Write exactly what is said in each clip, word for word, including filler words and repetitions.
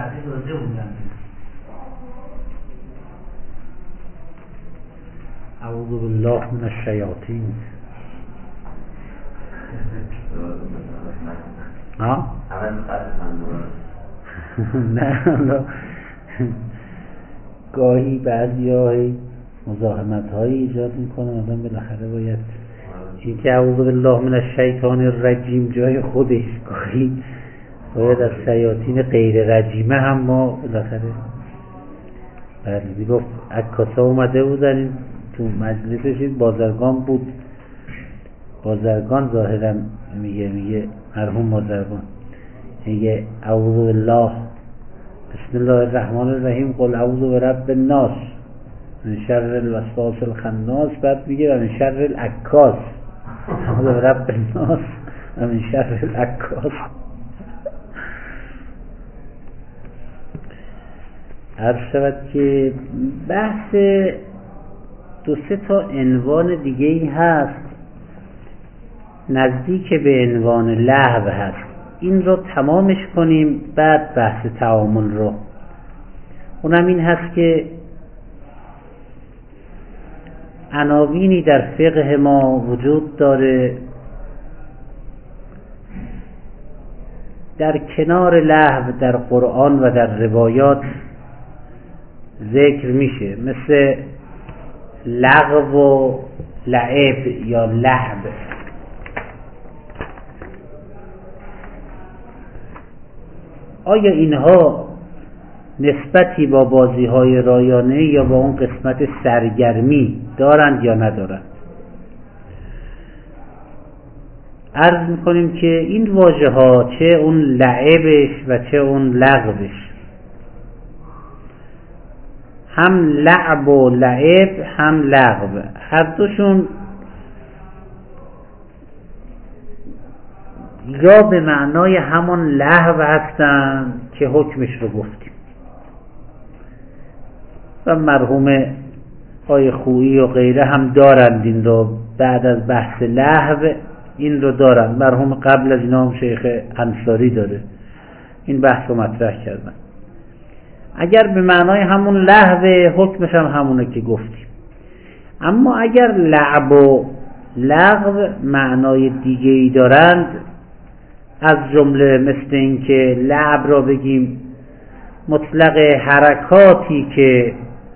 راجع بودن. اعوذ بالله من الشیاطین. ها؟ نه گاهی بعضی های مزاحمت هایی ایجاد میکنه، آدم بالاخره باید این که اعوذ بالله من الشیطان الرجیم جای خودش، گاهی باید از شیاطین غیر رجیمه هم ما بالاخره. بله گفت عکاسا اومده بودن تو مجلسش، بازرگان بود، بازرگان ظاهرا میگه میگه مرحوم بازرگان میگه اعوذ بالله بسم الله الرحمن الرحیم قل اعوذ برب الناس من شر الوسواس الخناس، بعد میگه من شر العکاس اعوذ برب الناس من شر العکاس. عرض شود که بحث دو سه تا عنوان دیگه ای هست نزدیک به عنوان لهو هست، این رو تمامش کنیم بعد بحث تعامل رو. اونم این هست که عناوینی در فقه ما وجود داره در کنار لهو در قرآن و در روایات ذکر میشه، مثل لغو و لعب یا لهب. آیا اینها نسبتی با بازی های رایانه یا با اون قسمت سرگرمی دارند یا ندارند؟ عرض میکنیم که این واژه ها چه اون لعبش و چه اون لغوش، هم لعب و لعب هم لغو، هر دوشون یا به معنای همون لهو هستن که حکمش رو گفتیم و مرحوم آقای خویی و غیره هم دارند این رو، بعد از بحث لهو این رو دارند. مرحوم قبل از اینا هم شیخ انصاری داره این بحث رو مطرح کردن. اگر به معنای همون لهو حکمش هم همونه که گفتیم، اما اگر لعب و لغو معنای دیگه ای دارند، از جمله مثل این که لعب را بگیم مطلق حرکاتی که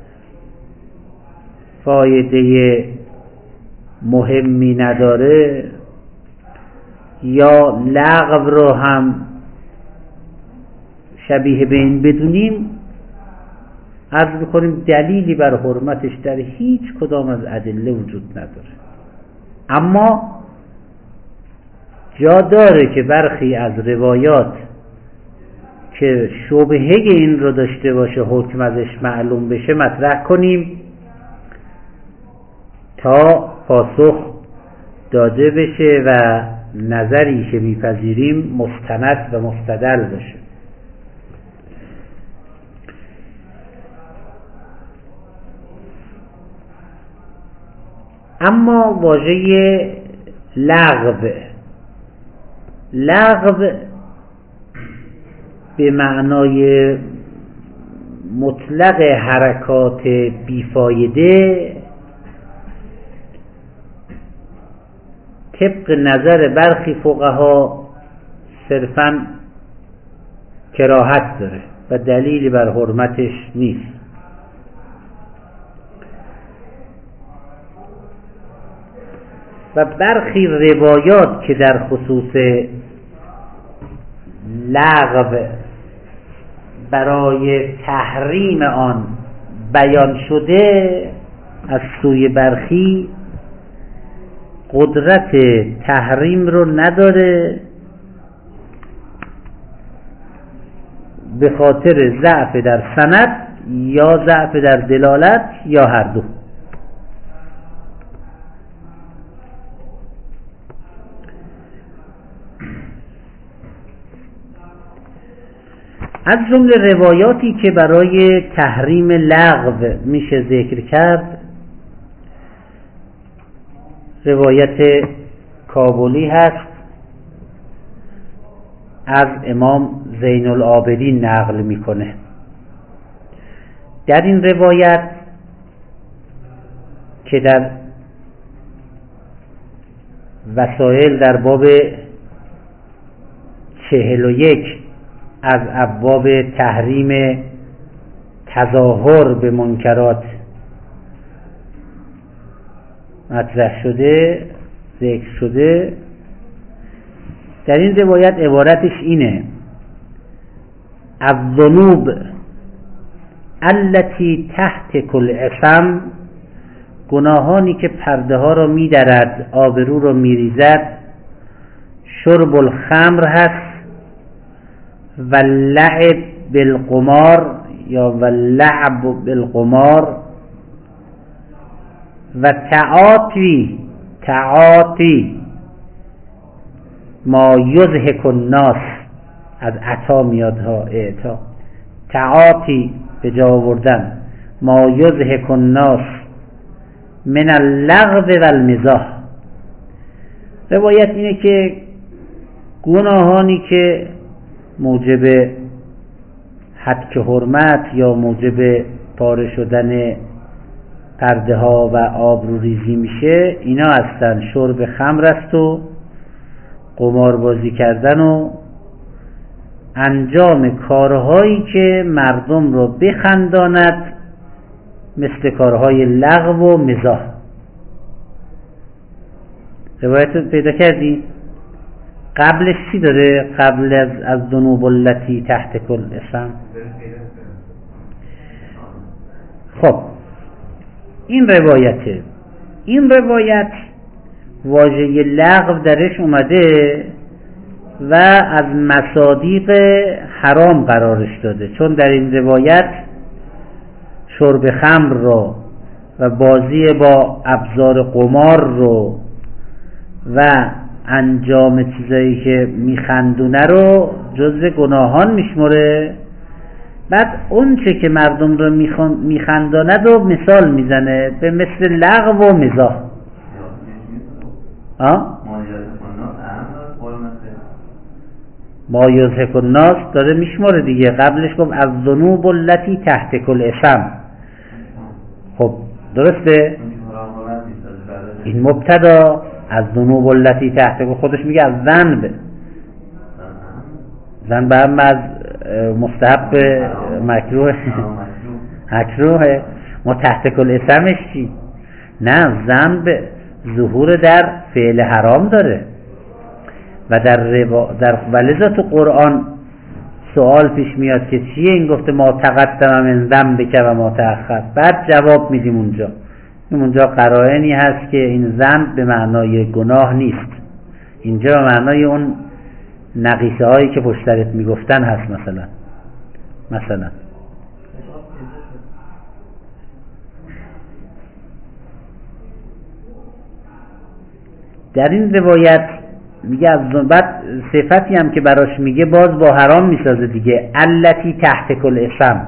فایده مهمی نداره، یا لغو را هم شبیه به این بدونیم، عرض بکنیم دلیلی بر حرمتش در هیچ کدام از ادله وجود نداره. اما جا داره که برخی از روایات که شبهه این رو داشته باشه حکم ازش معلوم بشه مطرح کنیم تا پاسخ داده بشه و نظری که میپذیریم مستند و مستدل باشه. اما واژه لغو، لغو به معنای مطلق حرکات بیفایده طبق نظر برخی فقها صرفاً کراهت داره و دلیلی بر حرمتش نیست. و برخی روایات که در خصوص لغو برای تحریم آن بیان شده از سوی برخی قدرت تحریم رو نداره به خاطر ضعف در سند یا ضعف در دلالت یا هر دو. از جمله روایاتی که برای تحریم لغو میشه ذکر کرد، روایت کابلی هست از امام زین العابدین نقل میکنه. در این روایت که در وسائل در باب چهل و یک از ابواب تحریم تظاهر به منکرات مطرح شده ذکر شده، در این روایت عبارتش اینه: الذنوب التي تحت کل اسم، گناهانی که پرده ها رو می‌درد، آبرو رو می‌ریزد، شرب الخمر هست و لعب بالقمار یا و لعب بالقمار و تعاطی تعاطی ما یضحک الناس، از عطا میاد ها، اعطا، تعاطی به جا آوردن، ما یضحک الناس من اللغو و المزاح. روایت اینه که گناهانی که موجب حد حرمت یا موجب پاره شدن پرده ها و آبرو ریزی میشه، اینا هستن: شرب خمر است و قمار بازی کردن و انجام کارهایی که مردم رو بخنداند، مثل کارهای لغو و مزاح. روایت پیدا کردی؟ قبلش چی داره؟ قبل از از ذنوب التی تحت کل اسم. خب این روایته. این روایت واژه لغو درش اومده و از مصادیق حرام قرارش داده، چون در این روایت شرب خمر رو و بازی با ابزار قمار رو و انجام چیزایی که میخندونه رو جزو گناهان میشمره. بعد اون چه که مردم رو میخنداند و مثال میزنه به مثل لغو و مزاح. ما یضحک الناس داره میشمره دیگه. قبلش گفت از ذنوب التی تحت کل اسم. خب درسته؟ این مبتدا از ذنوب التی تحت کل، خودش میگه از ذنب. ذنب هم از مستحب مکروه مکروه ما تحت کل اسمش چی؟ نه، ذنب ظهور در فعل حرام داره و در روا... در ولذا تو قرآن سوال پیش میاد که چیه این؟ گفته ما تقدم من ذنبک و ما تأخر. بعد جواب میدیم اونجا اونجا قرائنی هست که این ذنب به معنای گناه نیست، اینجا به معنای اون نقیصه هایی که پشترت میگفتن هست. مثلا مثلا در این روایت میگه از بعد صفتی هم که براش میگه باز با حرام میسازه دیگه، التی تحت کل اسم،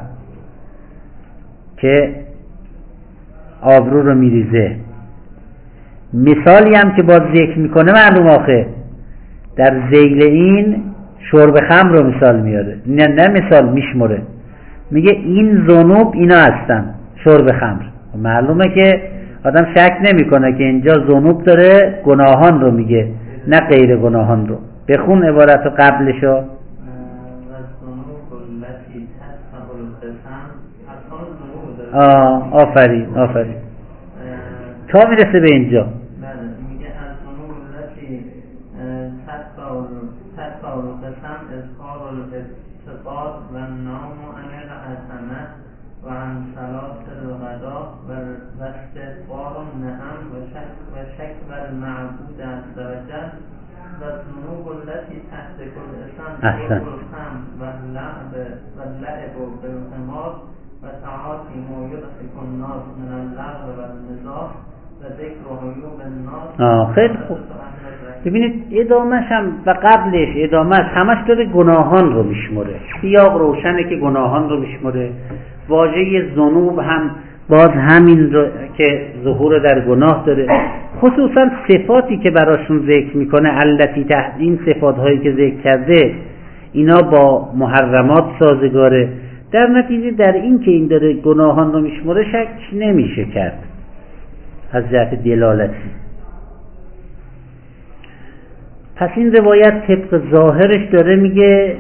که آبرو رو میریزه. مثالی هم که باز ذکر میکنه معلوم آخه در ذیل این شرب خمر رو مثال میاره، نه نه مثال میشمره، میگه این ذنوب اینا هستن، شرب خمر. معلومه که آدم شک نمیکنه که اینجا ذنوب داره، گناهان رو میگه نه غیر گناهان رو. بخون عبارت رو قبلشو. آه آفرین آفرین تا میرسه به اینجا. میگه از ذنوب التي تتبع القسم اظهار الافتقار و النوم عن العتمه و عن صلاة الغداء و استغفار النعم و شکر المعبود عز وجل و الذنوب التي تحت كل اسم شرب الخمر و اللعب و اللعب بالقمار و تعاطی ما یضحک الناس من اللغو و المزاح و ذکر عیوب الناس. آه خیلی خوب. ببینید ادامهش هم و قبلش ادامهش همش داره گناهان رو میشمره. سیاق روشنه که گناهان رو میشمره. واژه ذنوب هم باز همین رو که ظهور در گناه داره، خصوصا صفاتی که براشون ذکر میکنه التی تحت، این صفات هایی که ذکر کرده اینا با محرمات سازگاره. در نتیجه در این که این داره گناهان رو میشماره شک نمیشه کرد از جهت دلالتی. پس این روایت طبق ظاهرش داره میگه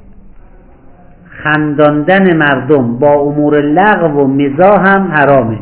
خنداندن مردم با امور لغو و مزاح هم حرامه.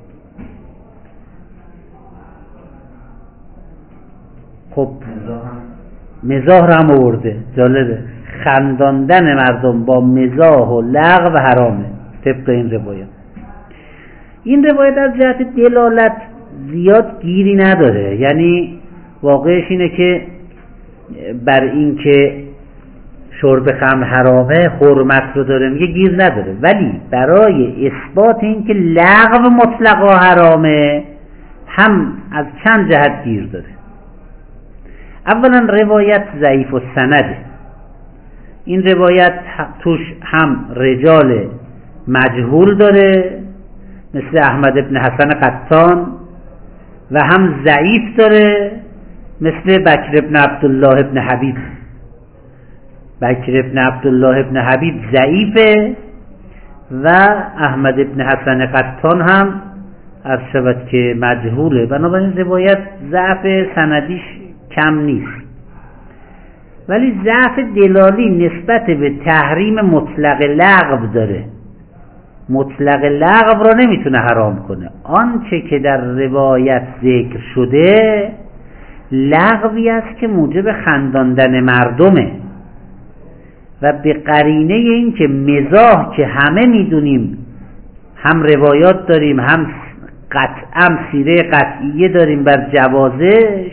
خب مزاح رو هم آورده، جالبه، خنداندن مردم با مزاح و لغو حرامه طبق این روایت. این روایت از جهت دلالت زیاد گیری نداره، یعنی واقعش اینه که بر این که شرب خمر حرامه حرمت رو داره میگه گیر نداره، ولی برای اثبات این که لغو مطلقا حرامه هم از چند جهت گیر داره. اولا روایت ضعیف السنده، این روایت توش هم رجال مجهول داره مثل احمد ابن حسن قطان و هم ضعیف داره مثل بکر ابن عبدالله ابن حبیب. بکر ابن عبدالله ابن حبیب ضعیفه و احمد ابن حسن قطان هم عرض شود که مجهوله، بنابراین روایت ضعف سندیش کم نیست، ولی ضعف دلالی نسبت به تحریم مطلق لغو داره. مطلق لغو را نمیتونه حرام کنه. آنچه که در روایت ذکر شده لغوی است که موجب خنداندن مردمه و به قرینه این که مزاح که همه میدونیم هم روایات داریم هم قطعا سیره قطعیه داریم بر جوازش،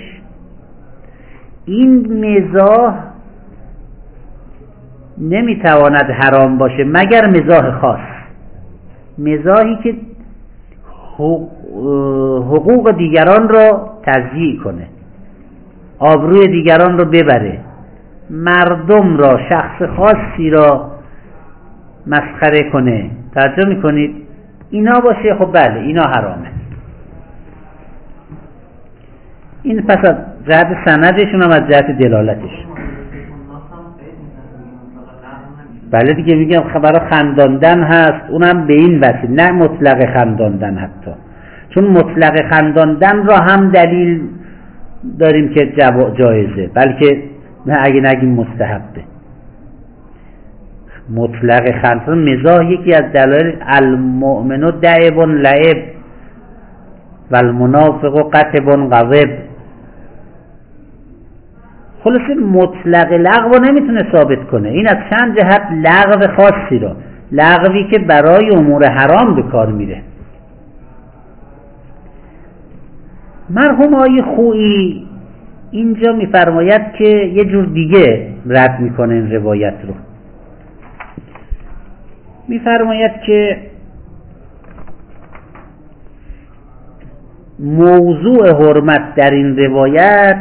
این مزاح نمیتواند حرام باشه مگر مزاح خاص، مزاحی که حقوق دیگران را تضییع کنه، آبروی دیگران را ببره، مردم را، شخص خاصی را مسخره کنه. توجه میکنید؟ اینا باشه خب بله اینا حرامه. این پس از جهت سندشون هم از جهت دلالتش. بله دیگه میگم برای خنداندن هست، اونم به این وسیله، نه مطلق خنداندن حتی، چون مطلق خنداندن را هم دلیل داریم که جایزه، بلکه نه اگه نگیم مستحبه. مطلق خنداندن مزاح یکی از دلایل المؤمن دعب لعب و المنافق قطب غضب. خلاصه مطلق لغو نمیتونه ثابت کنه، این از چند جهت لغو خاصی را، لغوی که برای امور حرام به کار میره. مرحوم آقای خویی اینجا میفرماید که یه جور دیگه رد میکنه این روایت رو. میفرماید که موضوع حرمت در این روایت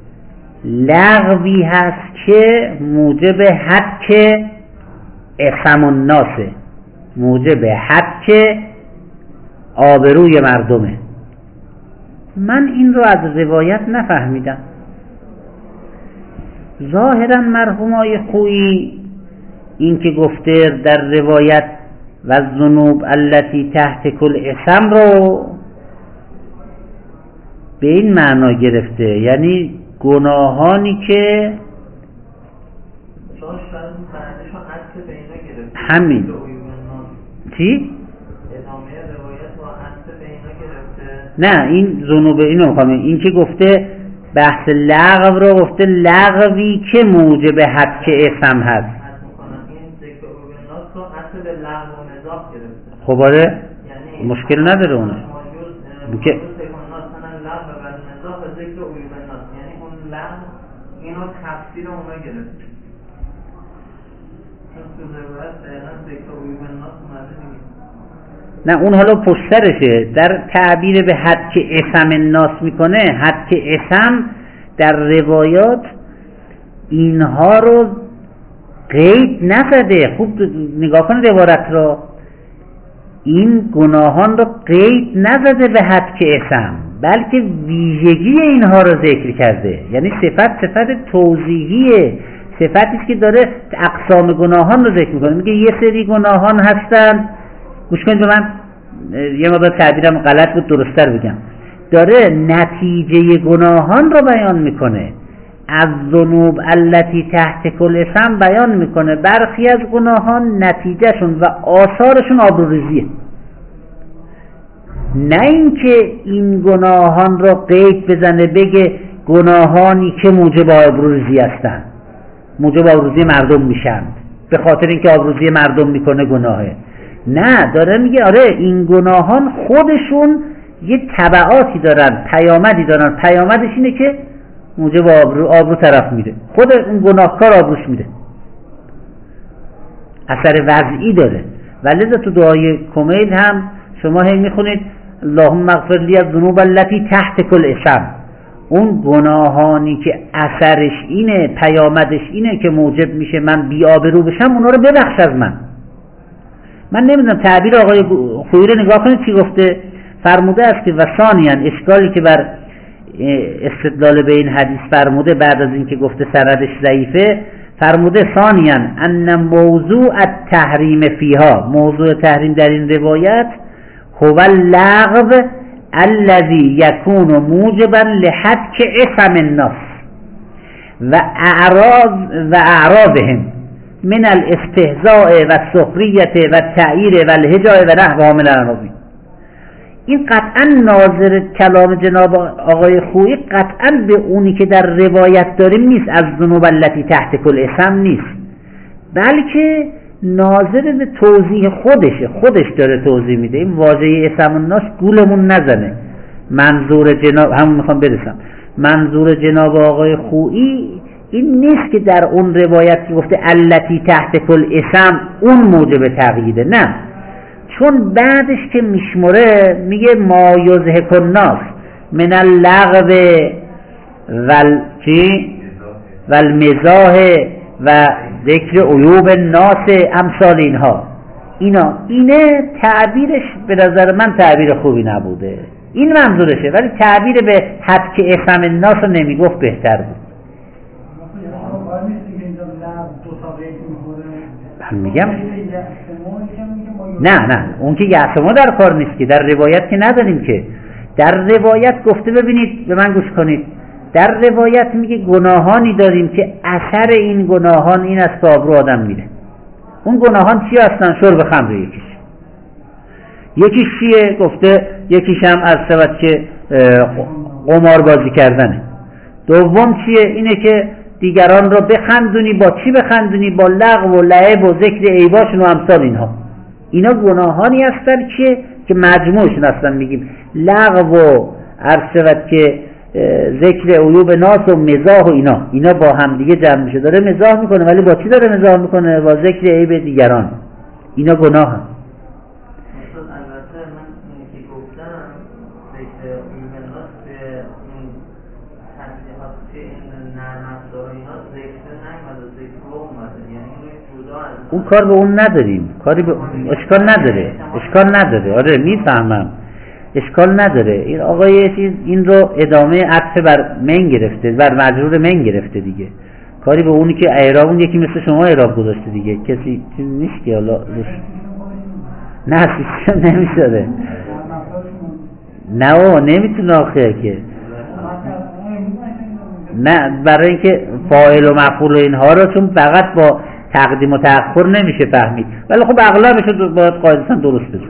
لغوی هست که موجب حک اثم الناس، موجب حک آبروی مردمه. من این رو از روایت نفهمیدم. ظاهرا مرحوم آقای خویی این که گفته در روایت و الذنوب التي تحت کل اثم رو به این معنا گرفته، یعنی گناهانی که همین چی؟ نه این ذنوب اینو میخوام، این که گفته بحث لغو رو گفته لغوی که موجب حد که اثم هست. خب آره مشکل نداره اونه که اینو تفسیر اونا گرفت. نه اون حالا پشترشه، در تعبیر به حد که اثم الناس میکنه، حد که اثم در روایات اینها رو قید نزده. خوب نگاه کن روایت رو، این گناهان رو قید نزده به حد که اثم، بلکه ویژگی اینها رو ذکر کرده، یعنی صفت صفت توضیحیه، صفتی است که داره اقسام گناهان رو ذکر میکنه. میگه یه سری گناهان هستن، گوش کنید به من، یه مقدار تعبیرم غلط بود درست‌تر بگم، داره نتیجه گناهان رو بیان میکنه. از ذنوب التی تحت کل اسم بیان میکنه برخی از گناهان نتیجهشون و آثارشون آبروریزیه، نه اینکه این گناهان رو قید بزنه بگه گناهانی که موجب آبروریزی هستن، موجب آبروریزی مردم میشن به خاطر اینکه آبروریزی مردم میکنه گناهه. نه، داره میگه آره این گناهان خودشون یه تبعاتی دارن، پیامدی دارن. پیامدش اینه که موجب آبرو, آبرو طرف میره، خود اون گناهکار آبروش میره، اثر وضعی داره. ولذا تو دعای کمیل هم شما هی میخونید اللهم اغفر لی الذنوب التي تحت کل اسم، اون گناهانی که اثرش اینه، پیامدش اینه که موجب میشه من بی آبرو بشم، اونا رو ببخش از من. من نمیدونم تعبیر آقای خویی رو نگاه کنید چی گفته. فرموده است که و ثانیاً اشکالی که بر استدلال به این حدیث فرموده بعد از اینکه گفته سندش ضعیفه، فرموده ثانیاً ان موضوع التحریم فیها، موضوع تحریم در این روایت هو اللغو الذي يكون موجبا لحتك اسم الناس و اعراض و اعراضهم من الاستهزاء و السخریه و التعییر و الهجاء و نحوها من العناوین. این قطعا ناظر کلام جناب آقای خویی قطعا به اونی که در روایت داریم نیست، از ذنوب التی تحت کل اسم نیست، بلکه ناظر به توضیح خودشه، خودش داره توضیح میده. این واژه اسم الناس گولمون نزنه. منظور جناب همون میخوام برسم، منظور جناب آقای خویی این نیست که در اون روایت که گفته التی تحت کل اسم اون موجب تقییده، نه، چون بعدش که میشمره میگه ما یضحک الناس من اللغو ول چی والمزاح و ذکر عیوب الناس امثال اینها، اینا اینه تعبیرش به نظر من تعبیر خوبی نبوده، این منظورشه، ولی تعبیر به حد که اسم الناس رو نمیگفت بهتر بود. من میگم نه نه اون که یعصمو در کار نیست که، در روایت که نداریم که. در روایت گفته، ببینید به من گوش کنید، در روایت میگه گناهانی داریم که اثر این گناهان این است که آبرو آدم میره. اون گناهان چی هستن؟ شرب خمر یکیش، یکیش چیه؟ گفته یکیش هم از سبب که قمار بازی کردنه. دوم چیه؟ اینه که دیگران رو بخندونی. با چی بخندونی؟ با لغو و لعب و ذکر عیباشون و امثال اینها. اینا گناهانی هستن که که مجموعشون هستن، میگیم لغو و عرض که ذکر عیوب ناس و مزاح و اینا اینا با هم دیگه جمع میشه. داره مزاح میکنه، ولی با چی داره مزاح میکنه؟ با ذکر عیب دیگران. اینا گناه هم. البته من که گفتم ذکر عیوب ناس به اون تصریحات که این نرم افزار اینا ذکر نمیده، ذکر رو اومده، یعنی اینو جدا از اون کار به اون نداریم، کاری به اشکال نداره، اشکال نداره. آره میفهمم، اشکال نداره. این آقای چیز این رو ادامه عطف بر من گرفته، بر مجرور من گرفته دیگه. کاری به اونی که اعراب، اون یکی مثل شما اعراب گذاشته دیگه، کسی چیز نیست که حالا نه سیستم نمیشده. نه او نمیتونه آخه که نه، برای اینکه فاعل و مفعول و اینها رو چون فقط با تقدیم و تأخر نمیشه فهمید، ولی خب اغلبش رو باید قاعدتا درست بشه.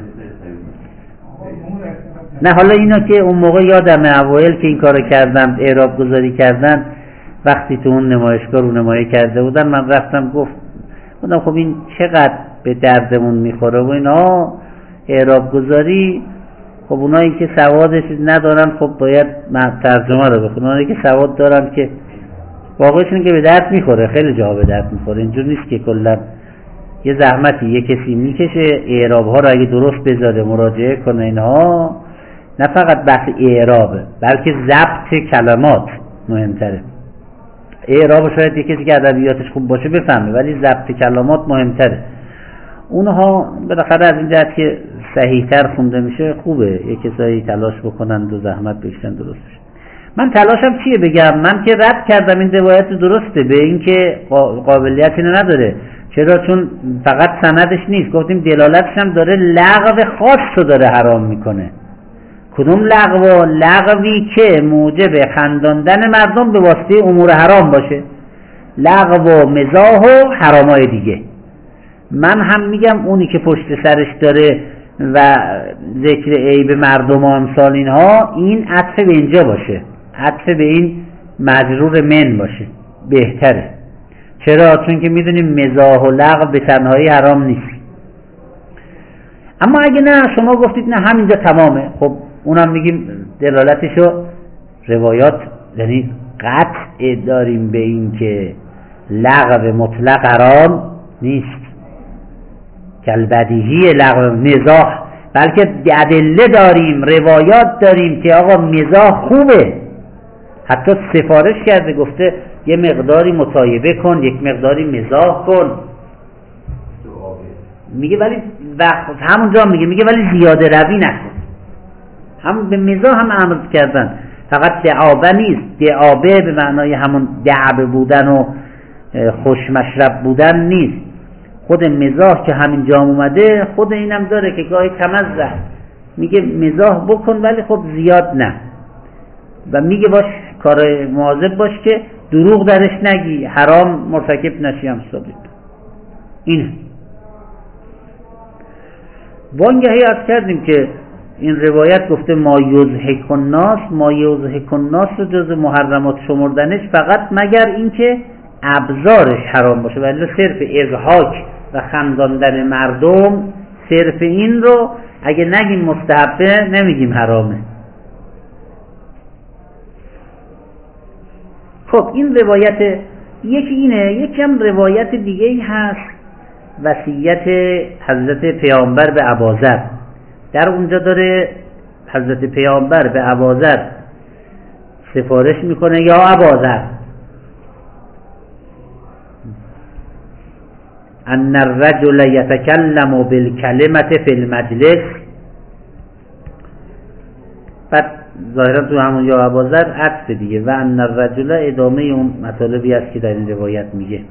نه حالا اینا که اون موقع یادم اوایل که این کارو کردم، اعراب گذاری کردن، وقتی تو اون نمایشگاه رو نمایه کرده بودن، من رفتم گفت بودم خب این چقدر به دردمون میخوره و اینا اعراب گذاری. خب اونایی که سوادش ندارن خب باید ترجمه رو بخونن، اونایی که سواد دارن که واقعش که به درد میخوره، خیلی جا به درد میخوره. اینجور نیست که کلا یه زحمتی یه کسی میکشه اعراب ها رو اگه درست بذاره مراجعه کنه اینها، نه فقط بحث اعرابه بلکه ضبط کلمات مهمتره. اعراب شاید یه کسی که ادبیاتش خوب باشه بفهمه، ولی ضبط کلمات مهمتره. اونها بالاخره از این جهت که صحیح‌تر خونده میشه خوبه، یه کسایی تلاش بکنن و زحمت بکشن درست بشه. من تلاشم چیه بگم؟ من که رد کردم این روایت درسته به این که قابلیت اینو نداره. چرا؟ چون فقط سندش نیست، گفتیم دلالتش هم داره، لغو خاص رو داره حرام میکنه. کدوم لغو؟ لغوی که موجب خنداندن مردم به واسطه امور حرام باشه، لغو و مزاح و حرامای دیگه. من هم میگم اونی که پشت سرش داره و ذکر عیب مردم و امثال اینها، این عطف به اینجا باشه، عطف به این مجرور من باشه بهتره. چرا؟ چون که میدونیم مزاح و لغو به تنهایی حرام نیست. اما اگه نه شما گفتید نه همینجا تمامه، خب اونم میگیم دلالتشو روایات، یعنی قطع داریم به این که لغو مطلق حرام نیست، کالبدیهی لغو مزاح، بلکه ادله داریم، روایات داریم که آقا مزاح خوبه. حتی سفارش کرده، گفته یه مقداری مصایبه کن، یک مقداری مزاح کن. میگه ولی وقت همونجا میگه میگه ولی زیاده روی نکن. هم به مزاح هم امر کردن، فقط دعابه نیست. دعابه به معنای همون دعبه بودن و خوشمشرب بودن نیست. خود مزاح که همین جا اومده، خود اینم داره که گاهی کمزه، میگه مزاح بکن ولی خب زیاد نه. و میگه باش کار مواظب باش که دروغ درش نگی، حرام مرتکب نشی هم ثابت. اینه. وانگهی از کردیم که این روایت گفته ما یضحک الناس، ما یضحک الناس رو جز محرمات شمردنش فقط مگر این که ابزارش حرام باشه، ولی صرف اضحاک و خنداندن مردم، صرف این رو اگه نگیم مستحبه نمیگیم حرامه. خب این روایت یکی اینه. یکی هم روایت دیگه ای هست، وصیت حضرت پیامبر به ابوذر. در اونجا داره حضرت پیامبر به ابوذر سفارش میکنه، یا ابوذر ان الرجل یتکلم بالکلمة فی المجلس. بعد ظاهرا تو همون یا ابوذر عطف دیگه، و ان الرجل ادامه اون مطالبی است که در این روایت میگه.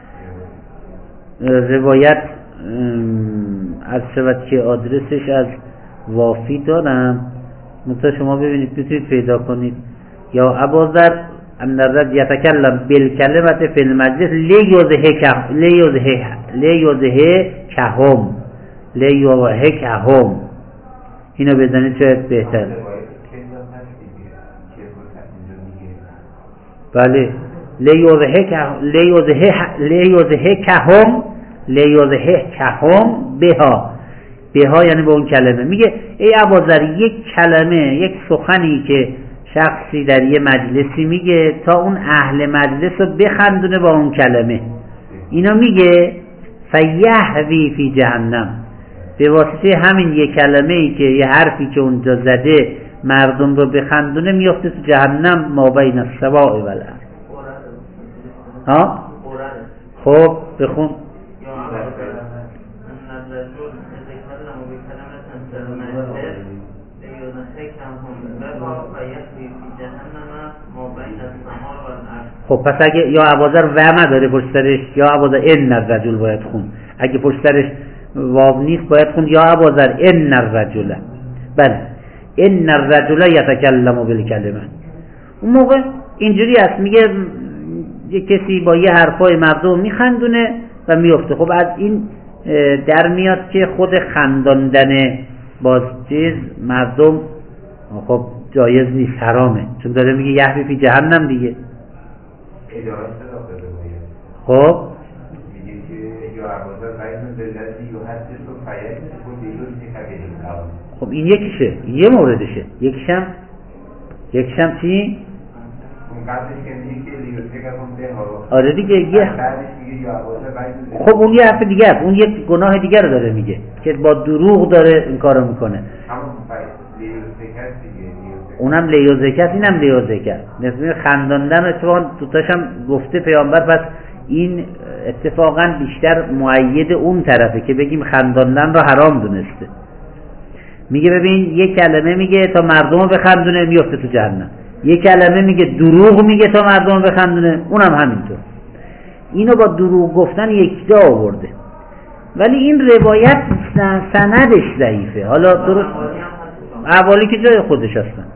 روایت از شود که آدرسش از وافی دارم، مثلا شما ببینید بتونید پیدا کنید. یا ابوذر ان الرجل یتکلم بالکلمة فی المجلس لیضحک لیضحکهم لیضحکهم. اینو بزنید شاید بهتر. بله لیضحکهم لیضحکهم بها. بها یعنی به اون کلمه. میگه ای ابوذر، یک کلمه، یک سخنی که شخصی در یه مجلسی میگه تا اون اهل مجلس رو بخندونه با اون کلمه، اینا میگه فیهوی فی جهنم، به واسطه همین یه کلمه ای که یه حرفی که اونجا زده مردم رو بخندونه میفته تو جهنم، ما بین السماء و الارض. ها خب بخون. خب پس اگه یا ابوذر و نداره پشت سرش، یا ابوذر ان الرجل باید خون. اگه پشت سرش واو نیست باید خون یا ابوذر ان الرجل. بله ان الرجل یتکلم بالکلمه. اون موقع اینجوری است، میگه یه کسی با یه حرفای مردم میخندونه و میفته. خب از این در میاد که خود خنداندن باز چیز مردم خب جایز نیست، حرامه، چون داره میگه یحوی فی جهنم دیگه. خب میگه که یا ابوذر قیدن بالذی یحدث و فیکذب و لیضحک بالقول. خب این یکیشه، یه موردشه. یکیشم یکیشم چی؟ اون قبلش که میگه که لیضحکهم بها. آره دیگه. یه بعدش میگه یا ابوذر قیدن. خب اون یه حرف دیگه است، اون یک گناه دیگه رو داره میگه که با دروغ داره این کارو میکنه. همون لیضحک دیگه. اونم لیضحک، اینم لیضحک. مثل خنداندن اتفاقا دوتاشم گفته پیامبر، پس این اتفاقا بیشتر مؤید اون طرفه که بگیم خنداندن رو حرام دونسته. میگه ببین یک کلمه میگه تا مردم رو بخندونه میفته تو جهنم، یک کلمه میگه دروغ میگه تا مردم بخندونه، اونم همینطور. اینو با دروغ گفتن یکجا آورده، ولی این روایت سندش ضعیفه. حالا درست احوالی که جای خودش هستن،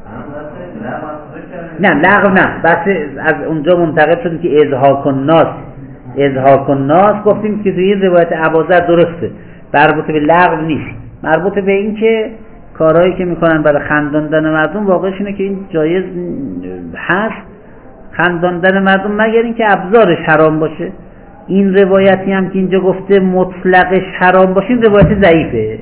نه لغو نه، بس از اونجا منتقل شدیم که اضحاک الناس اضحاک الناس گفتیم که توی روایت ابوذر درسته، مربوط به لغو نیست، مربوط به این که کارهایی که میکنن برای خنداندن مردم واقعش اینه که این جایز هست خنداندن مردم، مگر اینکه ابزارش حرام باشه. این روایتی هم که اینجا گفته مطلقش حرام باشه، این روایت ضعیفه.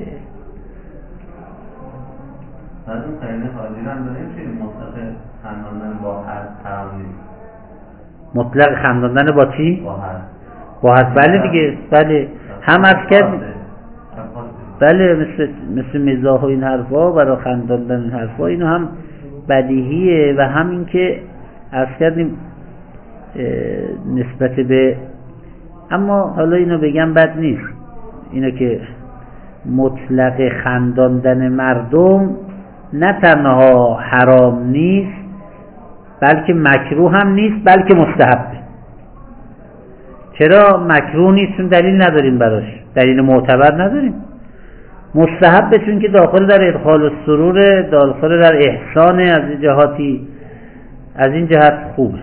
بعد اون قرینه حاضر هم داریم که مطلق خنداندن با حد حرام نیست. مطلق خنداندن با چی؟ با حد با حد بله دیگه، بله هم از کرد بله، مثل مثل مزاح و این حرفا، برای خنداندن این حرفا، اینو هم بدیهیه. و هم این که از کردیم نسبت به، اما حالا اینو بگم بد نیست، اینو که مطلق خنداندن مردم نه تنها حرام نیست بلکه مکروه هم نیست، بلکه مستحبه. چرا مکروه نیست؟ چون دلیل نداریم براش، دلیل معتبر نداریم. مستحبه چون که داخل در ادخال السرور، داخل در احسان، از این جهاتی از این جهت خوبه.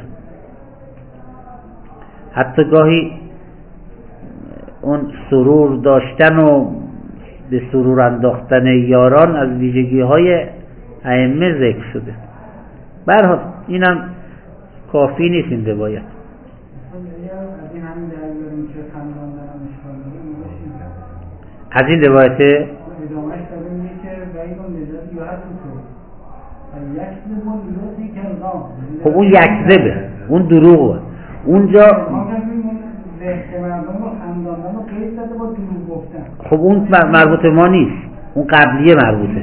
حتی گاهی اون سرور داشتن و به سرور انداختن یاران از ویژگی های ائمه ذکر شده. برحال اینم کافی نیست این روایت. از این روایت خب اون یکذبه، اون دروغه. اونجا خب اون مربوط ما نیست، اون قبلیه مربوطه،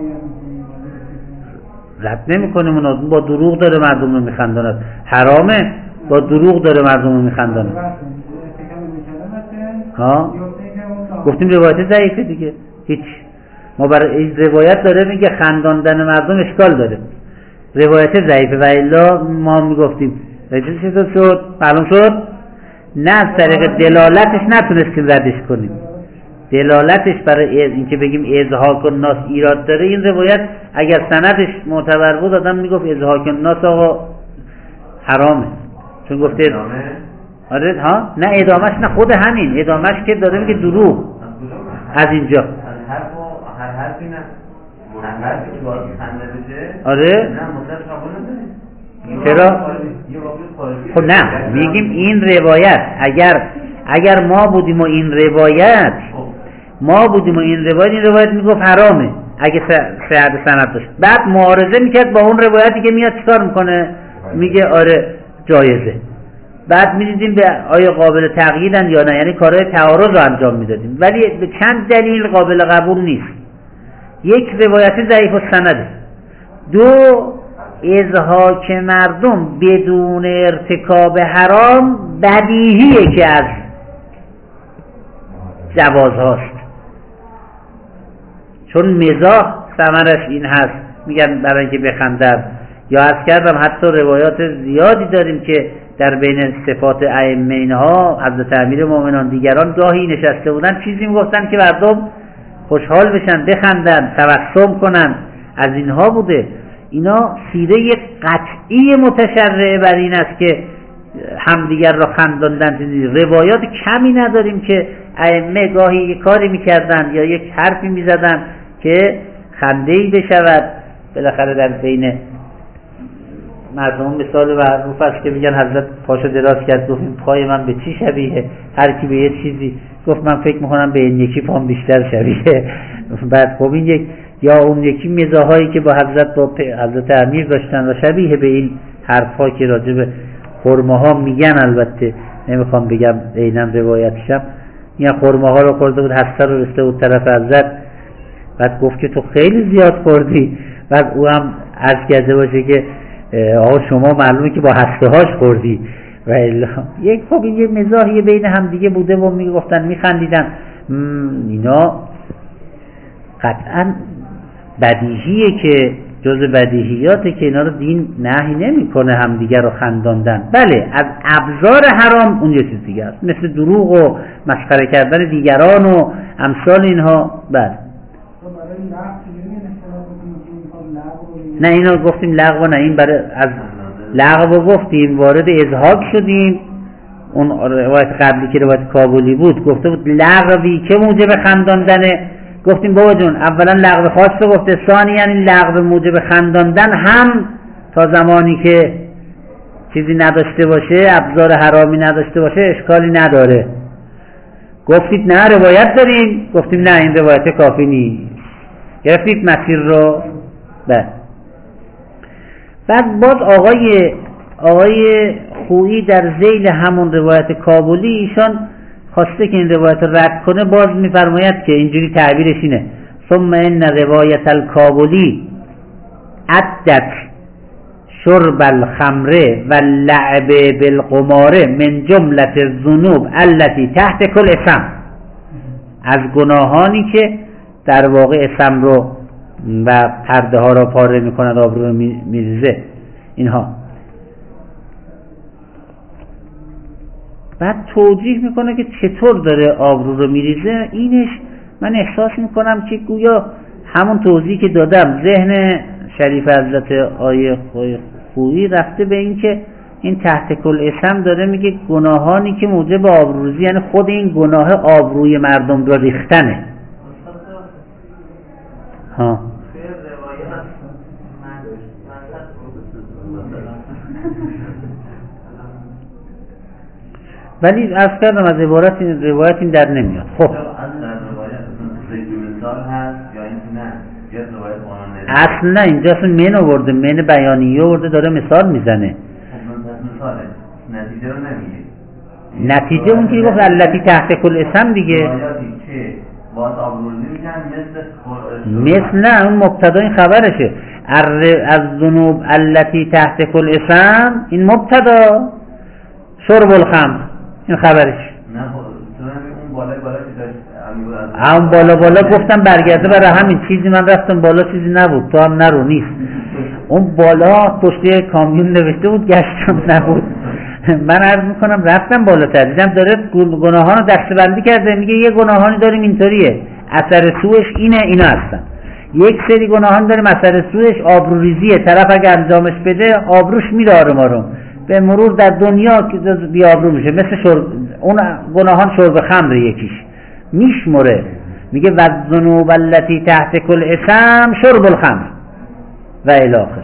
رد نمی کنیم اونا. با دروغ داره مردم رو میخنداند، حرامه، با دروغ داره مردم رو میخنداند. ها گفتیم روایت ضعیفه دیگه، هیچ. ما برای این روایت داره میگه خنداندن مردم اشکال داره، روایت ضعیفه، و الا ما میگفتیم چطور شد؟ معلوم شد؟ نه از طریق دلالتش نتونستیم ردش کنیم. دلالتش برای اینکه بگیم اضحاک الناس ایراد داره، این روایت اگر سندش معتبر بود آدم میگفت اضحاک الناس آقا حرامه، چون گفته آره ها، نه ادامش، نه خود همین ادامش که داره میگه دروغ از اینجا هر هر حرفی نه هر حرفی که باید خنده بشه آره نه مطلق قبول نداره. چرا؟ خب نه میگیم این روایت اگر اگر ما بودیم و این روایت ما بودیم و این روایت این روایت میگفت حرامه اگه صحت سند داشت، بعد معارضه میکرد با اون روایتی که میاد چیکار میکنه؟ میگه آره جایزه. بعد میدیدیم به آیا قابل تغییرن یا نه، یعنی کارهای تعارض رو انجام میدادیم، ولی به چند دلیل قابل قبول نیست. یک روایت ضعیف السند، دو اضحاک مردم بدون ارتکاب حرام بدیهیه که از جواز هاست، چون مزاح ثمرش این هست، میگن برای اینکه بخندن. یا از کردم حتی روایات زیادی داریم که در بین صفات ائمه اینها حضرت امیرالمومنین دیگران گاهی نشسته بودن چیزی میگفتن که مردم خوشحال بشن، بخندن، تبسم کنن، از اینها بوده. اینا سیره قطعی متشرع بر این است که همدیگر را خنداندن. روایات کمی نداریم که ائمه گاهی یک کاری میکردن یا یک حرفی میزدن که خنده‌ای بشود بالاخره در بین مردم. مثال معروف است که میگن حضرت پاشو دراز کرد گفت این پای من به چی شبیه؟ هر کی به یه چیزی گفت من فکر میکنم به این یکی پام بیشتر شبیه. بعد خب این یک یا اون یکی مزاحایی که با حضرت با حضرت امیر داشتن و شبیه به این حرفا که راجع به خرماها میگن، البته نمیخوام بگم عیناً روایتشم، این خرماها رو خورده بود، هسته رو رسته بود طرف حضرت، بعد گفت که تو خیلی زیاد خوردی. بعد او هم عرض کرده باشه که آقا شما معلومه که با هسته هاش خوردی و الا یک خب این یه مزاحی بین هم دیگه بوده و میگفتن میخندیدن. اینا قطعا بدیهیه که جز بدیهیاته که اینا رو دین نهی نمیکنه همدیگر رو خنداندن. بله از ابزار حرام اون یه چیز دیگه است، مثل دروغ و مسخره کردن دیگران و امثال اینها. بله نه اینا گفتیم لغو، نه این برای از لغو گفتیم، وارد اضحاک شدیم. اون روایت قبلی که روایت کابلی بود گفته بود لغوی که موجب خنداندنه، گفتیم بابا جون اولا لغو خاص رو گفته، ثانی یعنی لغو موجب خنداندن هم تا زمانی که چیزی نداشته باشه، ابزار حرامی نداشته باشه اشکالی نداره. گفتید نه روایت داریم، گفتیم نه این روایت کافی نیست. گرفتید مسیر رو. بله بعد باز آقای آقای خویی در ذیل همون روایت کابلی ایشان خواسته که این روایت رد کنه، باز میفرماید که اینجوری تعبیرش اینه ثم ان روایت الکابلی عدت شرب الخمر و اللعب بالقمار من جملة الذنوب التي تحت كل اسم، از گناهانی که در واقع اسم رو و پرده ها را پاره میکنند، آبرو رو میریزه اینها. بعد توجیه میکنه که چطور داره آبرو رو میریزه. اینش من احساس میکنم که گویا همون توضیحی که دادم ذهن شریف حضرت آیه خویی رفته به این که این تحت کل اسم داره میگه گناهانی که موجب آبروریزی، یعنی خود این گناه آبروی مردم رو ریختنه. ها ولی از کردم از عبارت این روایت این در نمیاد. خب اصلا اینجا اصلا من آورده، من بیانیه آورده داره مثال میزنه. نتیجه رو نمیگه. نتیجه اون که گفت التی تحت کل اسم دیگه مثل نه اون مبتدا این خبرشه. از ذنوب التی تحت کل اسم این مبتدا، شرب الخمر این خبرش. نه اون بالا بالا که داشت همون بالا بالا گفتم برگرده برای همین چیزی من رفتم بالا چیزی نبود، تو هم نرو نیست. اون بالا پشت کامیون نوشته بود گشتم نبود. من عرض میکنم رفتم بالاتر دیدم داره گناهان رو دسته‌بندی کرده، میگه یه گناهانی داریم اینطوریه اثر سوش اینه اینا هستن، یک سری گناهان داریم اثر سوش آبروریزیه، طرف اگه انجامش بده آبروش میره آروم آروم به مرور در دنیا بی آبرو میشه، مثل شرب اون گناهان شرب خمر یکیش میشمره، میگه والذنوب التی تحت کل اسم شرب الخمر و الی آخر.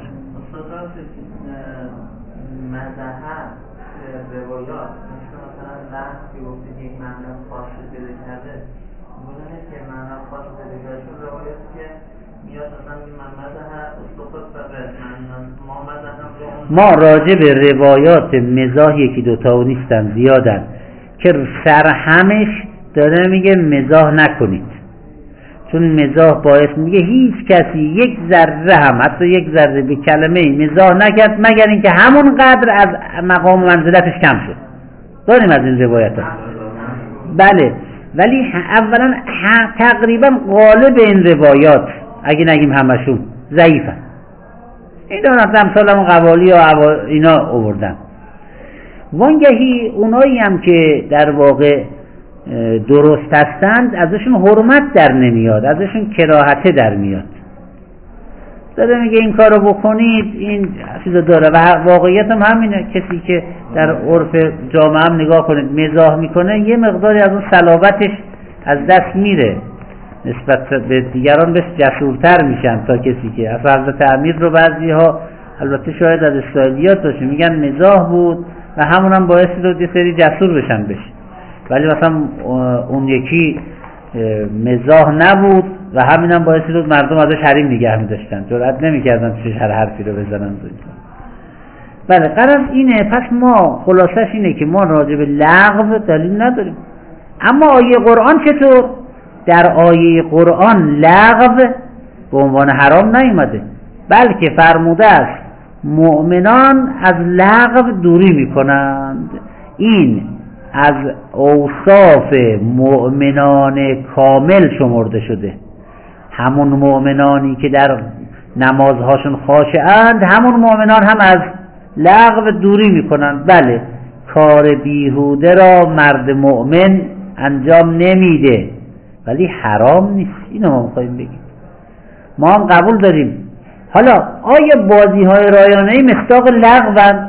ما راجع به روایات مزاح یکی دوتا و نیستن زیادن که سرهمش داره میگه مزاح نکنید، چون مزاح باعث میگه هیچ کسی یک ذره هم حتی یک ذره به کلمه مزاح نکرد مگر اینکه همون قدر از مقام و منزلتش کم شد. داریم از این روایت ها. بله ولی اولا تقریبا غالب این روایات اگه نگیم همشون ضعیفن. این دو نفر امثال همون قوالی و اینا آوردن. وانگهی اونایی هم که در واقع درست هستند ازشون حرمت در نمیاد، ازشون کراهته در میاد. داره میگه این کارو بکنید این چیزا داره و واقعیت هم همینه. کسی که در عرف جامعه هم نگاه کنید مزاح میکنه یه مقداری از اون صلابتش از دست میره، نسبت به دیگران بهش جسورتر میشن تا کسی که از حضرت امیر رو بعضی ها البته شاید از اسرائیلیات باشه میگن مزاح بود و همون هم باعث شد یه سری جسور بشن بشه، ولی مثلا اون یکی مزاح نبود و همین هم باعث شد مردم ازش حریم نگه می‌داشتن، جرئت نمی‌کردن توش هر حرفی رو بزنن. بله غرض اینه. پس ما خلاصش اینه که ما راجع به لغو دلیل نداریم. اما آیه قرآن چطور؟ در آیه قرآن لغو به عنوان حرام نیامده، بلکه فرموده است مؤمنان از لغو دوری میکنند. این از اوصاف مؤمنان کامل شمرده شده، همون مؤمنانی که در نمازهاشون خاشعند، همون مؤمنان هم از لغو دوری میکنند. بله، کار بیهوده را مرد مؤمن انجام نمیده، ولی حرام نیست. اینو ما میخواییم بگیم، ما هم قبول داریم. حالا آیا بازی های رایانه‌ای مصداق لغوند؟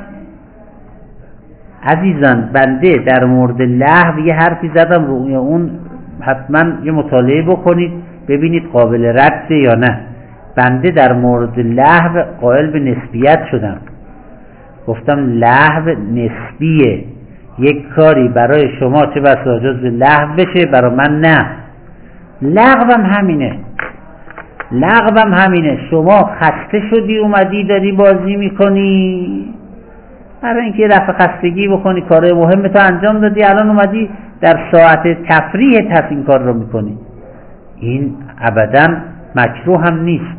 عزیزان، بنده در مورد لغو یه حرفی زدم، روی اون حتما یه مطالعه بکنید ببینید قابل رده یا نه. بنده در مورد لغو قائل به نسبیت شدم، گفتم لغو نسبیه، یک کاری برای شما چه بسا جزو لغو بشه، برای من نه. لغو هم همینه، لغو هم همینه. شما خسته شدی اومدی داری بازی میکنی، برای اینکه رفع خستگی بکنی، کار مهم تو انجام دادی، الان اومدی در ساعت تفریح هست این کار رو میکنی. این ابدا مکروه هم نیست،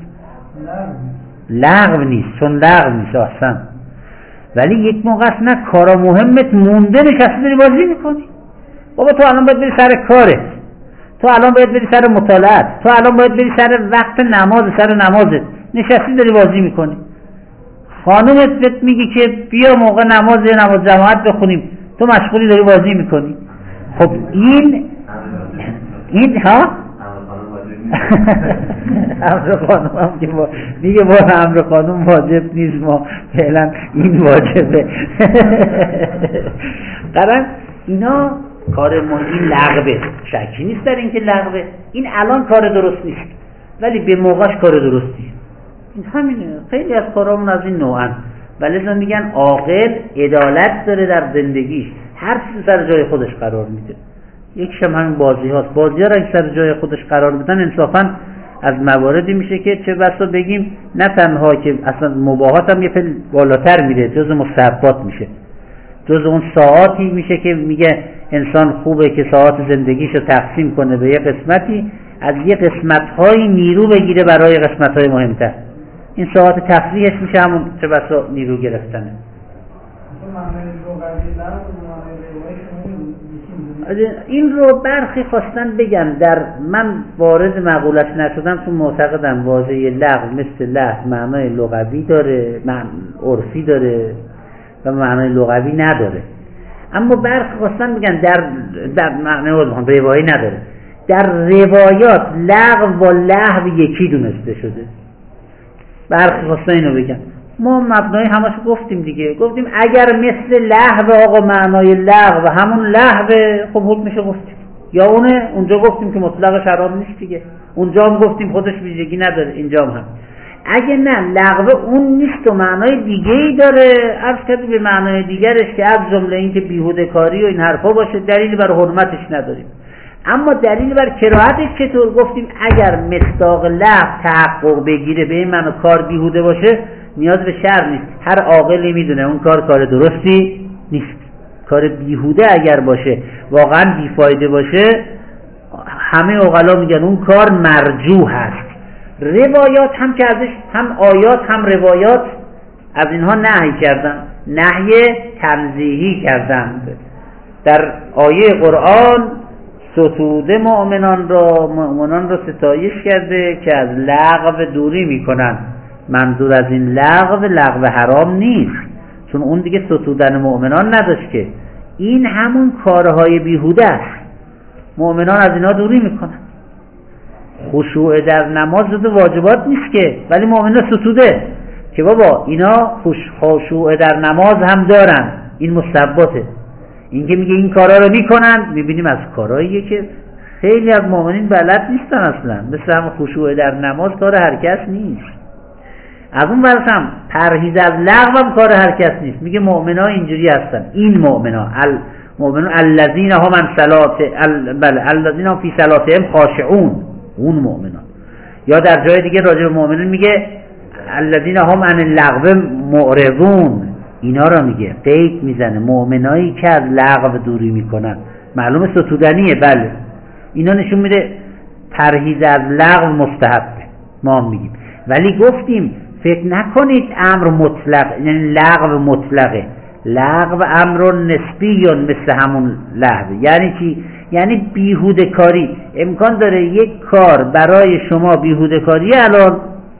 لغو نیست، چون لغو نیست احسن. ولی یک موقع است نه، کارا مهمت مونده نشستی داری بازی میکنی. بابا تو الان باید بری سر کارت، تو الان باید بری سر مطالعات، تو الان باید بری سر وقت نماز، سر نمازت نشستی داری بازی میکنی. خانومت بهت میگی که بیا موقع نماز یا نماز جماعت بخونیم، تو مشغولی داری بازی میکنی. خب این این ها امر قانون هم که میگه با امر قانون واجب نیست، ما فعلا این واجبه. قرار اینا کار مهم لغوه، شکی نیست در این که لغوه. این الان کار درست نیست ولی به موقعش کار درستی. این همینه، خیلی از کارامون از این نوعن. ولی لذا میگن عاقل عدالت داره در زندگیش، هر چیز سر جای خودش قرار میده. یکیش هم همین بازی هاست. بازی ها را اگه سر جای خودش قرار بدن انصافا از مواردی میشه که چه بسا بگیم نه تنها که اصلا مباحات هم یه پل بالاتر میره، جز مستحبات میشه، جز اون ساعاتی میشه که میگه انسان خوبه که ساعات زندگیشو تقسیم کنه به یه قسمتی، از یه قسمت‌های نیرو بگیره برای قسمت‌های مهمتر. این ساعات تفریحش میشه همون چه بسا نیرو گرفتنه. این رو برخی خواستن بگن، در من وارد مقولش نشدم، چون معتقدم واژه لغو مثل لغو معنای لغوی داره، معنی عرفی داره و معنای لغوی نداره. اما برخی خواستن بگن در در معنای روایی نداره. در روایات لغو با لهو یکی دونسته شده. برخی خواستن اینو بگن. ما مبنای همش گفتیم دیگه، گفتیم اگر مثل لهو آقا معنای لغو همون لهو، خب حکمشو گفتیم. یا اونه اونجا گفتیم که مطلق حرام نیست دیگه، اونجا هم گفتیم خودش ویژگی نداره، اینجا هم, هم. اگه نه لغو اون نیست و معنای دیگه ای داره، عرض کردیم به معنای دیگرش که از جمله این که بیهوده کاری و این حرفا باشه، دلیلی بر حرمتش نداریم. اما دلیل بر کراهتش چطور؟ گفتیم اگر مصداق لغو تحقق بگیره به این معنی کار بیهوده باشه، نیاز به شرع نیست، هر عاقلی میدونه اون کار کار درستی نیست. کار بیهوده اگر باشه، واقعا بیفایده باشه، همه عقلا میگن اون کار مرجوح هست. روایات هم که ازش، هم آیات هم روایات از اینها نهی کردن، نهی تنزیهی کردند. در آیه قرآن ستوده مؤمنان را مؤمنان را ستایش کرده که از لغو دوری میکنن. منظور از این لغو لغو حرام نیست، چون اون دیگه ستودن مؤمنان نداشت که، این همون کارهای بیهوده است، مؤمنان از اینا دوری میکنن. خشوع در نماز جز واجبات نیست که، ولی مؤمنان ستوده که بابا اینا خشوع در نماز هم دارن، این مستحباته. این که میگه این کارا رو میکنن، میبینیم از کارهاییه که خیلی از مؤمنین بلد نیستن اصلا، مثل هم خشوع در نماز کار هر کس نیست. از اون ورش هم پرهیز از لغو هم کار هر کس نیست. میگه مؤمنا اینجوری هستن، این مؤمنا المؤمنون الذین هم عن صلات ال... بله الذین هم فی صلاتهم خاشعون، اون مؤمنان. یا در جای دیگه راجع به مؤمنین میگه الذین هم عن اللغو معرضون، اینا را میگه، قید میزنه، مؤمنایی که از لغو دوری میکنن. معلومه ستودنیه، بله، اینا نشون میده پرهیز از لغو مستحبه، ما هم میگیم. ولی گفتیم فکر نکنید امر مطلق، یعنی لغو مطلقه. لغو امر نسبی مثل همون لغو. یعنی چی؟ یعنی بیهوده کاری. امکان داره یک کار برای شما بیهوده کاری الان،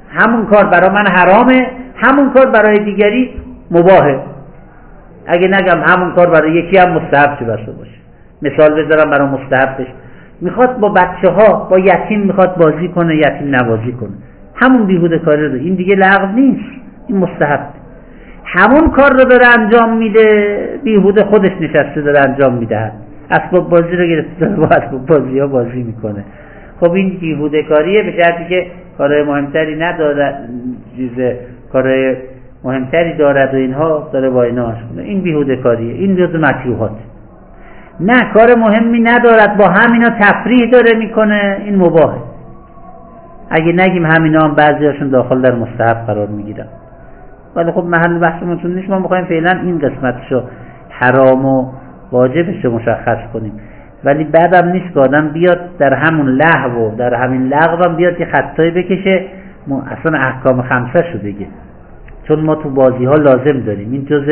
همون کار برای من حرامه، همون کار برای دیگری مباهه. اگه نگم همون کار برای یکی هم مستحب چه بسا باشه. مثال بذارم برای مستحبش، میخواد با بچه ها با یتیم میخواد بازی کنه، یتیم نوازی کنه، همون بیهوده کاری رو، این دیگه لغو نیست، این مستحب. همون کار رو داره انجام میده، بیهوده خودش نشسته داره انجام میده، اسباب بازی رو گرفته داره با اسباب بازی ها بازی میکنه. خب این بیهوده کاریه، به شرطی که کارهای مهمتری نداره، چیز کارهای مهمتری دارد و اینها داره با اینا کنه، این بیهوده کاریه، این جزء مکروهات. نه کار مهمی ندارد با همینا تفریح داره میکنه، این مباهه. اگه نگیم همینا هم بعضیاشون داخل در مستحب قرار میگیرن، ولی خب محل بحثمون چون نیست، ما میخوایم فعلا این قسمتشو حرام و واجبشو مشخص کنیم. ولی بعدم نیست که آدم بیاد در همون لهو و در همین لغو هم بیاد یه خطایی بکشه اصلا احکام خمسه شو بگه، چون ما تو بازی ها لازم داریم. این جزء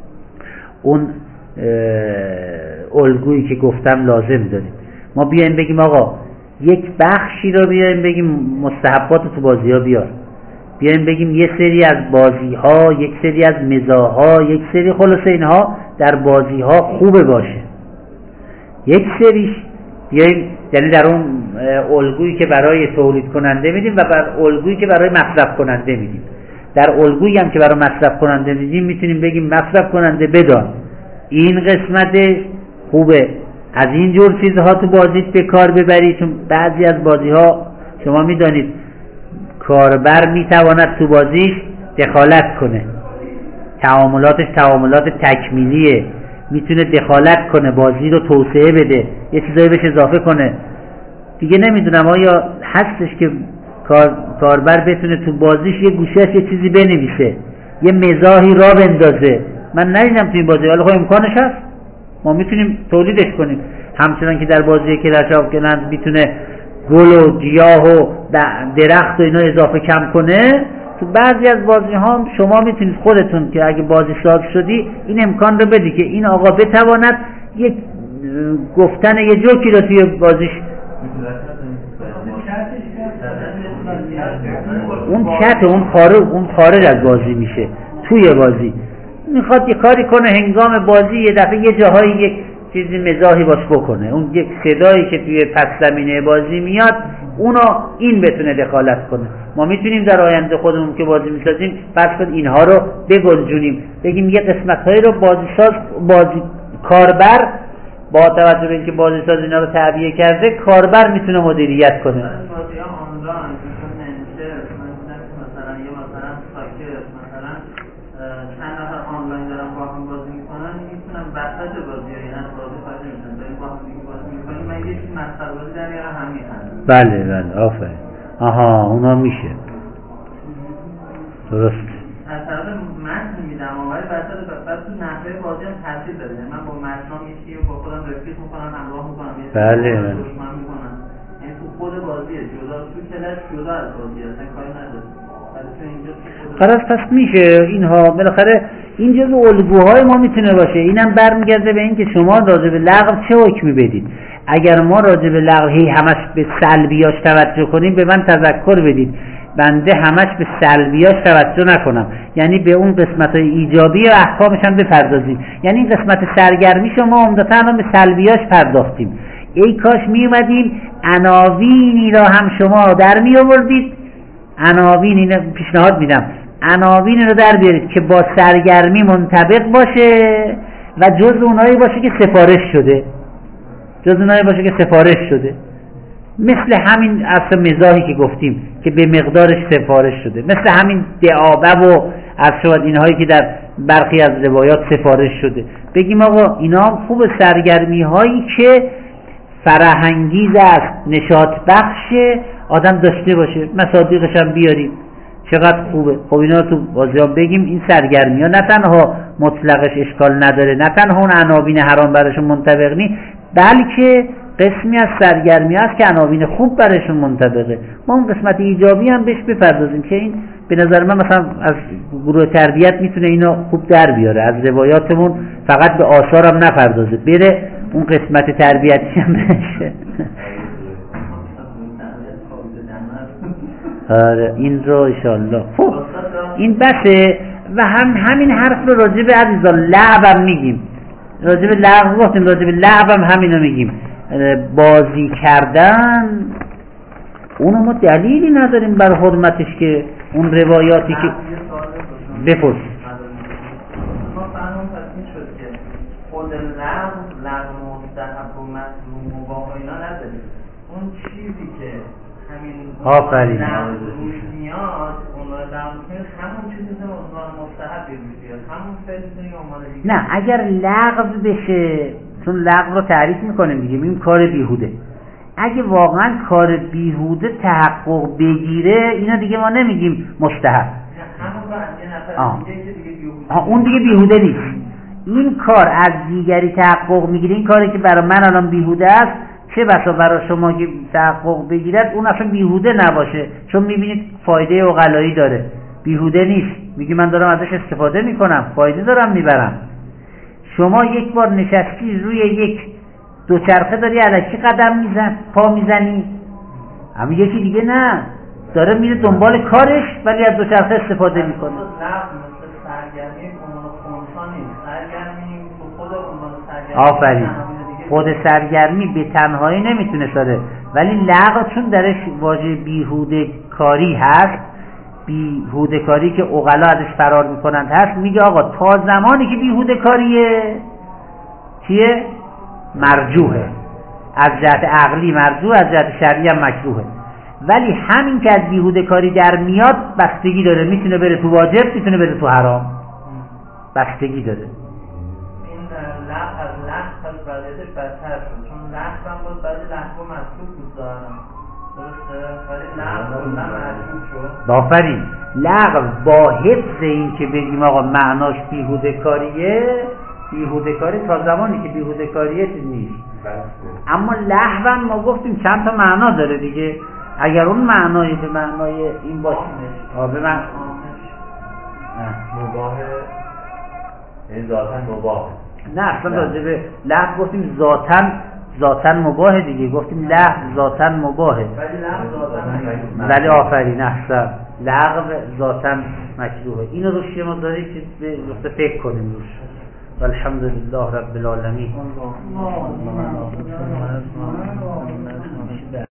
اون الگویی که گفتم لازم داریم. ما بیایم بگیم آقا یک بخشی رو بیایم بگیم مستحبات تو بازی ها بیار، بیایم بگیم یه سری از بازی ها، یک سری از مزاح ها، یک سری خلاصه اینها در بازی ها خوبه باشه، یک سریش بیایم یعنی در اون الگویی که برای تولید کننده میدیم و بر الگویی که برای مصرف کننده میدیم. در الگویی هم که برای مصرف کننده میدیم میتونیم بگیم مصرف کننده بدان این قسمتش خوبه، از این جور چیزها تو بازیت به کار ببری، چون بعضی از بازی ها شما میدانید کاربر میتواند تو بازیش دخالت کنه، تعاملاتش تعاملات تکمیلیه، میتونه دخالت کنه، بازی رو توسعه بده، یه چیزایی بهش اضافه کنه. دیگه نمیدونم آیا هستش که کار، کاربر بتونه تو بازیش یه گوشهش یه چیزی بنویسه، یه مزاحی را بندازه. من ندیدم تو این بازی، ولی خب امکانش هست، ما میتونیم تولیدش کنیم. همچنان که در بازی کلش آف کلنز میتونه گل و گیاه و درخت و اینا اضافه کم کنه، تو بعضی از بازی ها شما میتونید خودتون که اگه بازی ساز شدی این امکان رو بدی که این آقا بتواند یک گفتن یه جوکی رو توی بازیش، اون چت اون خارج اون خارج از بازی میشه، توی بازی میخواد یه کاری کنه هنگام بازی یه دفعه یه جاهایی یک چیزی مزاحی باش بکنه، اون یک صدایی که توی پس زمینه بازی میاد اونا این بتونه دخالت کنه. ما میتونیم در آینده خودمون که بازی میسازیم فرض کنیم اینها رو بگنجونیم، بگیم یه قسمت‌هایی رو بازی ساز بازی کاربر با توجه به اینکه بازی ساز اینا رو تعبیه کرده کاربر میتونه مدیریت کنه. بازی ها آنلاین مثلا یا مثلا ساکت مثلا چند نفر آنلاین دارن با هم بازی میکنن، میتونن وسط بازی یا اینا بازی خارج میشن داریم با هم بازی میکنیم، من یه چیز مصدر بازی در میارم همین هست. بله بله آفرین، آها اونا میشه درست. از طرف متن میدم ولی وسط بعد تو نحوه بازی هم تاثیر داره، من با متنام یه چیزی رو با خودم رفیق میکنم، همراه میکنم، یه بله بله دشمن میکنم، یعنی تو خود بازیه جدا، تو کلاش جدا از بازی اصلا کاری نداره. خلاص پس میشه اینها بالاخره این جزء الگوهای ما میتونه باشه. اینم برمیگرده به این که شما راجع به لغو چه حکمی بدید. اگر ما راجع به لغو هی همش به سلبیاش توجه کنیم، به من تذکر بدید بنده همش به سلبیاش توجه نکنم، یعنی به اون قسمت‌های ایجابی و احکامش هم بپردازیم. یعنی این قسمت سرگرمی شما عمدتاً به سلبیاش پرداختیم. ای کاش میومدیم عناوینی را هم شما در می آوردید، عناوین اینو پیشنهاد میدم، عناوین رو در بیارید که با سرگرمی منطبق باشه و جز اونایی باشه که سفارش شده، جز اونایی باشه که سفارش شده، مثل همین اصل مزاحی که گفتیم که به مقدارش سفارش شده، مثل همین دعابه و ارشاد اینهایی که در برخی از روایات سفارش شده. بگیم آقا اینا هم خوب، سرگرمی هایی که فرهنگیز است، نشاط بخش آدم داشته باشه، مصادیقش هم بیاریم، چقدر خوبه. خب اینا تو بازی ها بگیم این سرگرمی ها نه تنها مطلقش اشکال نداره، نه تنها اون عناوین حرام براشون منطبق نی، بلکه قسمی از سرگرمی هست که عناوین خوب براشون منطبقه. ما اون قسمت ایجابی هم بهش بپردازیم که این به نظر من مثلا از گروه تربیت میتونه اینو خوب در بیاره، از روایاتمون فقط به آثار هم نپردازه، بره اون قسمت تربیتی هم بشه. آره این رو انشالله. خب این بسه. و هم همین حرف رو راجع به عزیزا لعبم میگیم، راجع به لعب گفتیم، راجع به لعبم همینو میگیم، بازی کردن اونو ما دلیلی نداریم بر حرمتش که اون روایاتی که بپرس ما فهمون پس این شد که خود لغو لغو مستحب و مطلوب مباح و اینا نداریم، اون چیزی که همین آفرین روش میاد اون رو لغو کنید همون چیزی که عنوان مستحبی روش بیاد، همون فعلی که عنوان دیگه. نه اگر لغو بشه، چون لغو رو تعریف میکنیم دیگه، میگیم کار بیهوده، اگه واقعا کار بیهوده تحقق بگیره اینا دیگه ما نمیگیم مستحب. آه. آه اون دیگه بیهوده نیست. این کار از دیگری تحقق میگیره، این کاری که برای من الان بیهوده است چه بسا برای شما که تحقق بگیرد اون اصلا بیهوده نباشه، چون میبینید فایده عقلایی داره، بیهوده نیست، میگی من دارم ازش استفاده میکنم، فایده دارم میبرم. شما یک بار نشستی روی یک دوچرخه داری الکی قدم میزن پا میزنی، اما یکی دیگه نه داره میره دنبال کارش ولی از دوچرخه استفاده میکنه. آفرین. خود سرگرمی به تنهایی نمیتونه ساده، ولی لغو چون درش واژه بیهوده کاری هست، بیهوده کاری که عقلا ازش فرار میکنند هست، میگه آقا تا زمانی که بیهوده کاریه چیه؟ مرجوحه، از جهت عقلی مرجوح، از جهت شرعی هم مکروهه. ولی همین که از بیهوده کاری در میاد بستگی داره، میتونه بره تو واجب، میتونه بره تو حرام، بستگی داره. این لغو از لغو از وضعیتش بدتر شد، چون لغو هم بود بعد لغو مطلوب بود دارم، درسته؟ ولی لغو کلا مرجوح شد. آفرین. لغو با حفظ این که بگیم آقا معناش بیهوده کاریه، بیهوده کاری تا زمانی که بیهوده کاریه چیز نیست. اما لهو هم ما گفتیم چند تا معنا داره دیگه، اگر اون معنای به معنای این باشه آه به معنی مباح، این ذاتاً مباح. نه اصلا راجع به لهو گفتیم ذاتاً ذاتاً مباح دیگه، گفتیم لهو ذاتاً مباحه ولی لغو ذاتاً ولی آفرین احسن لغو ذاتاً مکروهه. اینو روش ما داریم که به فکر کنیم روش. والحمدلله رب العالمین.